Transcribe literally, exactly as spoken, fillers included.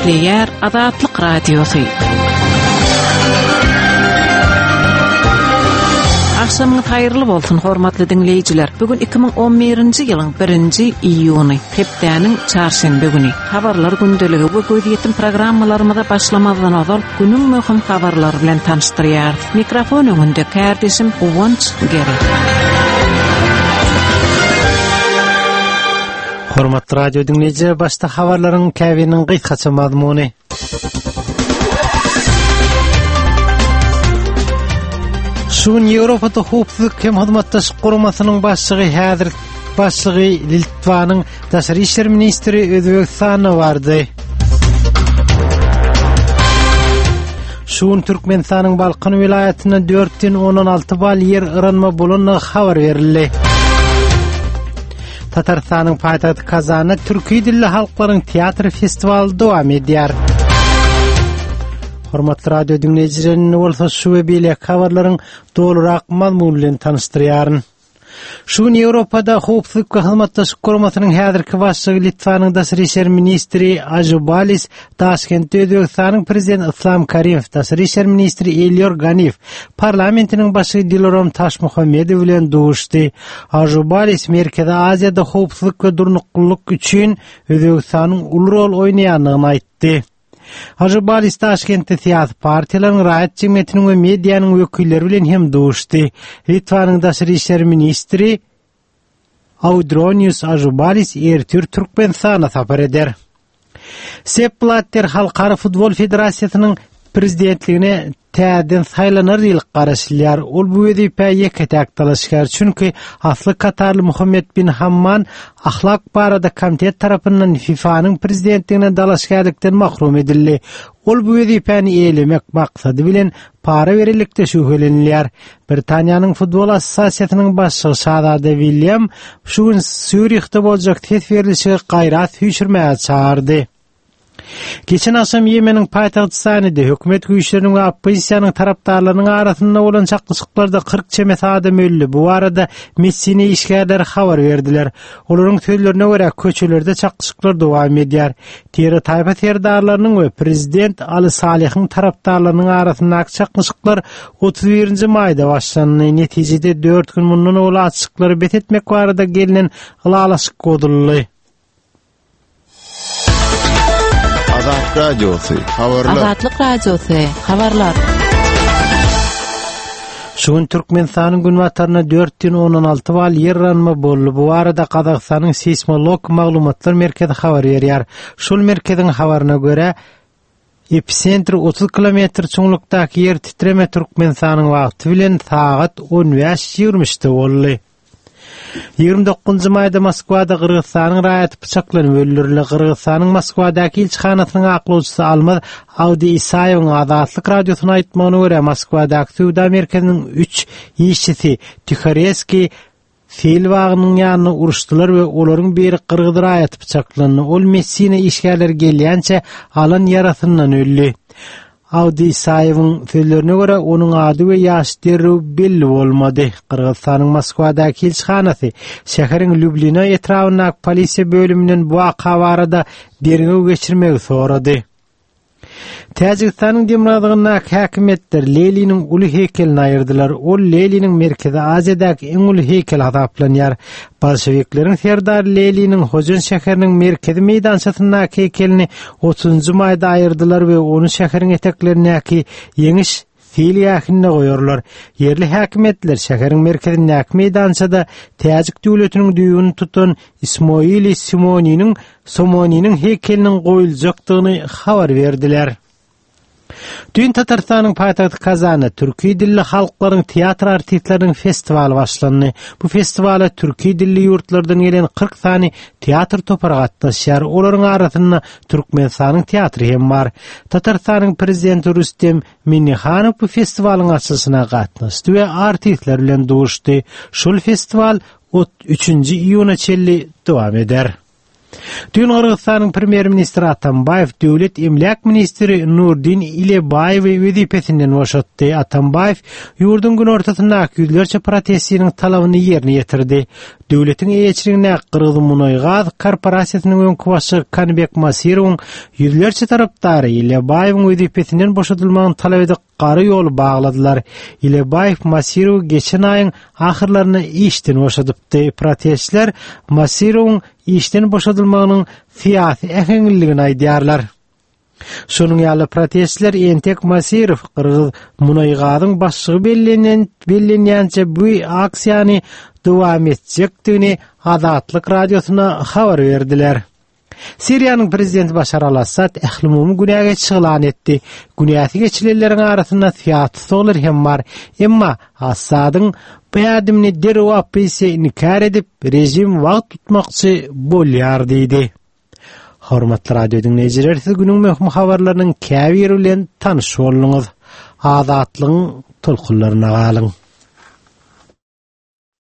Eşleýär Azatlyk Radiosu. Akşamyňyz haýyrly bolsun hormatly dinleýijiler. Bugün iki bin on birinji ýylyň birinji iýuny, hepdäniň çarşembe güni. Habarlar gündeligi bu göýdýetim programmalarymyza başlamazdan ozal günüň möhüm habarlary bilen tanışdyrýar. Mikrofon öňünde kärdeşim Uwanç Gere. Hormatly radio dinleýijiler, başda habarlaryň käbiniň gysgaça mazmuny. Şun Ýewropada hukuk hem hyzmatdaşyk guramasynyň başlygy häzir başlygy Litvanyň daşary işler ministri Özbekistana bardy. Şun Türkmenistanyň Balkan vilayatyna dörtden on alty bal yer ıranma bolanyny habar berildi. Tatarstanyň paýtagty Kazanda türki dilli halklaryň teatr festivaly dowam edýär. Hormatly radio dinleýijiler, bolsa şu we beýle habarlaryň dolurak mazmuny bilen tanışdyrýaryn. Şun Ýewropada hukuk we hyzmatdaşyk guramasynyň häzirki başlygy Litvanyň daşary işler ministri Ajubalis, Taşkentde Özbekistanyň prezidenti Islam Karimov, daşary işler ministri Elyor Ganiyev, parlamentiniň başlygy Dilorom Taşmuhammedow bilen duşdy. Ajubalis Merkezi Aziýada hukuk we durnuklyk üçin Özbekistanyň uly rol oýnaýanyny aýtdy. Ajubalis Taşkentde siýasy partiýalaryň, raýat jemgyýetiniň we mediýanyň wekilleri bilen hem duşdy. Litvanyň daşary işler ministri Audronius Ajubalis ertir Türkmenistana sapar eder. Sepp Blatter Halkara Futbol Federasiýasynyň prezidentligine täden saýlanar ýyl garaşylýar. Ol bu wezipä ýeketäk talaşýar, çünki asly Katarly Muhammed bin Hamman ahlak barada komitet tarapyndan FIFA'nyň prezidentligine dalaşýarlykdan mahrum edildi. Ol bu wezipäni eýlemek maksady bilen para berillikde şüphelenýär. Britaniýanyň futbol assosiasiýasynyň başlygy Şahzada William şu gün Zürichde boljak tesbirlişige gaýrat hüýşürmäge çağırdy. Geçen akşam Yemen'in paytagty Sany'de hökümet güýçleriniň we opposisiýanyň tarapdarlarynyň arasynda bolan çakışyklarda kırk çemet adam öldü. Bu arada Messini işgärler habar berdiler. Olaryň söýlerine görä köçelerde çakışyklar dowam edýär. Teri taýpa serdarlarynyň we prezident Ali Salihiň tarapdarlarynyň arasyndaky çakışyklar otuz birinji maýda başlandy. Netijede dört gün mundan ola açyklary bet etmek barada gelinen ılalaşyk godully. Azatlyk Radiosu, habarlar. Azatlyk Radiosu, habarlar. Şuň Türkmenistanyň gün wataryna dörtden on alty bal yer ýaranma boldy. Bu arada Kazakstanyň seismolog maglumatlar merkezi habar berýär. Şol merkeziň habaryna görä, epicentr otuz kilometr çoňlukdaky yer titreme Türkmenistanyň wagty bilen saat on beş ýigrimide boldy. ýygrimi dokuzunji maýda Moskwada Kyrgyzstanyň raýaty pyçaklanyp öldürildi. Kyrgyzstanyň Moskwadaky ilçihanasynyň aklawçysy Almaz Awdi Isaýewiň Azatlyk radiosyna aýtmagyna görä, Moskwadaky Suwda merkeziniň üç işçisi Tikhareski fil wagynyň ýanyna uruşdylar we olaryň biri Kyrgyz raýaty pyçaklandy. Ol Messini işgärler gelýänçe alan ýarasyndan öldü. Awdi Isaýewiň söýlerine görä onuň ady we ýaşy derrew belli bolmady. Kyrgyzstanyň Moskwadaky ilçihanasy şäheriň Lublina etrawynaky polisiýa bölümünden bu waka barada derňew geçirmegi sorady. Täjikistanyň Demiradygyna häkimetler Leliniň uly hekelini aýyrdylar. Ol Leliniň merkezi Aziýadaky eň uly hekel hadaplanýar. Bolşevikleriň serdary Leliniň Hojon şäheriniň merkezi meýdançasyndaky hekelini otuzunji maýda aýyrdylar we onu şäheriň eteklerindäki ýeňiş fil ýahyna goýarlar. Yerli häkimetler şäheriň merkezindäki meýdançada Täjik döwletiniň düýbüni tutan Ismoili Simoniň Somoniň hekeliniň goýuljakdygyny habar berdiler. Dün Tatarstanyň paýtagty Kazanda türki dilli halklaryň teatr artistleriniň festivaly başlandy. Bu festiwala türki dilli ýurtlardan gelen kırk sany teatr topary gatnaşýar. Olaryň arasynda Türkmenistanyň teatry hem bar. Tatarstanyň prezidenti Rustem Minnihanow bu festiwalyň açylyşyna gatnaşdy we artistler bilen duşdy. Şol festiwal üçünji iýuna çelli dowam eder. Dün Kırgızstanyň premier ministri Atambayev döwlet emlak ministri Nurdin Ilebayewy wezipesinden boşatdy. Atambayev ýurdun gün ortasynda yüzlerçe protestçiniň talabyny ýerine ýetirdi. Döwletiň eýçiligine Kırgız Munoy Gaz korporasiýasynyň öňkü başçy Kanbek Masirowyň yüzlerçe tarapdary Ilebayewyň wezipesinden boşatylmagyny talap edip gary ýol bagladylar. Ilebayew Masirow geçen aýyň ahyrlaryny işden boşadypdy. Protestçiler Masirowyň işden boşadylmagynyň fiýasy ähengligini aýdýarlar. Şonuň ýaly protestçiler Entek Masirow Kırgız Munoy Gazyň başçygy bellenýän bellenýänçe bu aksiýany dowam etjekdigini Azatlyk radiosuna habar berdiler. Siriýanyň prezidenti Başar al-Assad ähli-umumy günäge çygylan etdi. Günäsi geçilenleriň arasynda fiýaty solar hem bar. Emma Assadyň bu adymny derw apysy inkar edip rejim wagt tutmakçy bolýar diýdi. Hormatly radio dinleýijiler, siz günüň möhüm habarlarynyň käbiri bilen tanyş bolduňyz. Azatlygyň tolkunlaryna galyň.